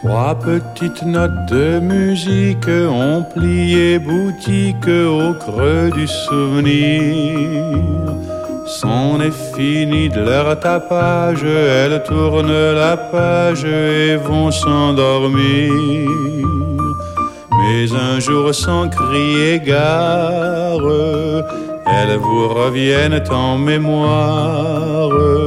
Trois petites notes de musique ont plié boutique au creux du souvenir. C'en est fini de leur tapage, elles tournent la page et vont s'endormir. Mais un jour sans crier gare, elles vous reviennent en mémoire.